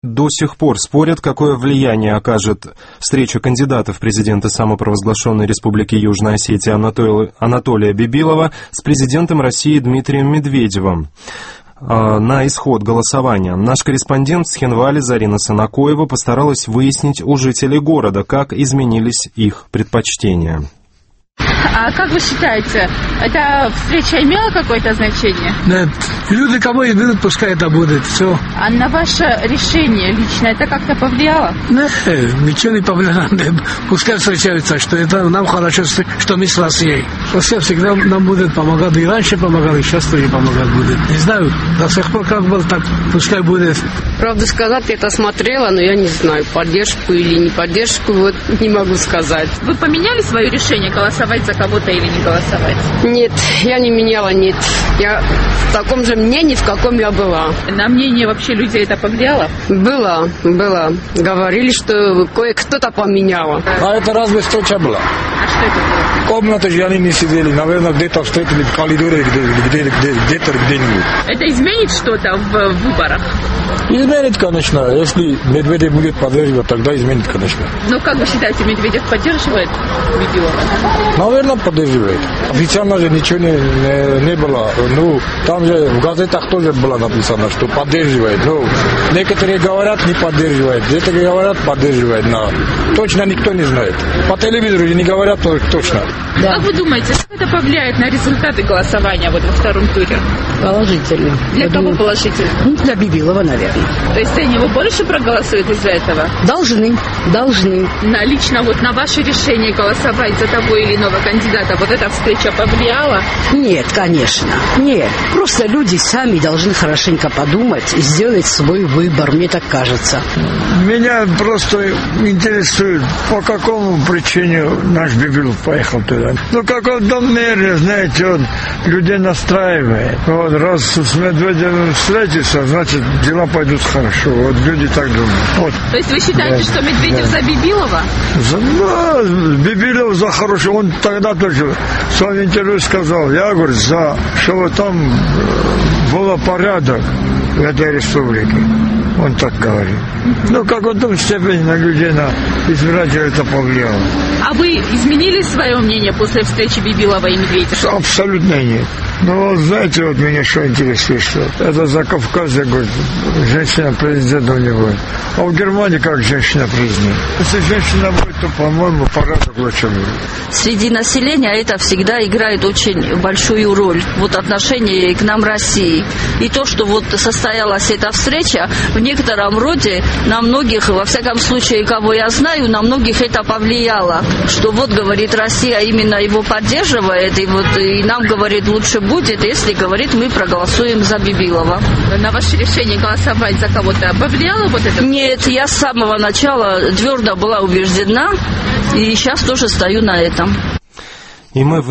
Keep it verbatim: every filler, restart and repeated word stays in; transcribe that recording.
до сих пор спорят, какое влияние окажет встреча кандидатов в президенты самопровозглашенной Республики Южная Осетия Анатолия, Анатолия Бибилова с президентом России Дмитрием Медведевым на исход голосования. Наш корреспондент в Схинвале Зарина Санакоева постаралась выяснить у жителей города, как изменились их предпочтения. А как вы считаете, эта встреча имела какое-то значение? Нет. Люди кого идут, пускай это будет. Все. А на ваше решение лично это как-то повлияло? Нет, ничего не повлияло. Пускай встречаются, что это нам хорошо, что мы с Россией. Россия всегда нам будет помогать. И раньше помогали, и сейчас тоже помогать будет. Не знаю, до сих пор как было, так пускай будет. Правду сказать, я это смотрела, но я не знаю, поддержку или не поддержку, вот не могу сказать. Вы поменяли свое решение, голосовать за кого-то или не голосовать? Нет, я не меняла, нет. Я в таком же мнении, в каком я была. На мнение вообще людей это повлияло? Было, было. Говорили, что кое-кто-то поменяла. А это разве встреча была? А что это было? Комната же они не сидели, наверное, где-то встретили в коридоре, где, где, где, где-то где-нибудь. Это изменит что-то в выборах? Изменит, конечно. Если Медведев будет поддерживать, тогда изменит, конечно. Но как вы считаете, Медведев поддерживает Бибилова? Наверное, поддерживает. Официально же ничего не, не, не было. Ну, там же в газетах тоже было написано, что поддерживает. Ну, некоторые говорят, не поддерживает. Некоторые говорят, поддерживает. Но точно никто не знает. По телевизору не говорят точно. Да. Как вы думаете, как это повлияет на результаты голосования вот во втором туре? Положительно. Для Я кого думаю, положительно? Ну, для Бибилова, наверное. То есть они его больше проголосуют из-за этого? Должны, должны. На, лично вот на ваше решение голосовать за того или иного кандидата, вот эта встреча повлияла? Нет, конечно, нет. Просто люди сами должны хорошенько подумать и сделать свой выбор, мне так кажется. Меня просто интересует, по какому причине наш Бибилов поехал туда. Ну, как он там мэр, знаете, он людей настраивает. Вот, раз с Медведевым встретится, значит, дела пойдут хорошо. Вот люди так думают. Вот. То есть вы считаете, да, что Медведев да. за Бибилова? За, да, Бибилов за хорошо. Он тогда тоже в своем интервью сказал, я говорю, за, чтобы там был порядок в этой республике. Он так говорит. Ну, как в том степени на людей, на избирателей это повлияло. А вы изменили свое мнение после встречи Бибилова и Медведева? Абсолютно нет. Ну, вот знаете, вот меня что интересует, что это за Кавказе, говорит, женщина-президентом не будет. А в Германии как женщина-президент? Если женщина будет, то, по-моему, порядок лучше будет. Среди населения это всегда играет очень большую роль. Вот отношение к нам России. И то, что вот состоялась эта встреча, в некотором роде на многих, во всяком случае, кого я знаю, на многих это повлияло. Что вот, говорит, Россия именно его поддерживает, и вот и нам, говорит, лучше будет, если, говорит, мы проголосуем за Бибилова. На ваше решение голосовать за кого-то повлияло вот это? Нет, я с самого начала твердо была убеждена, и сейчас тоже стою на этом. И мы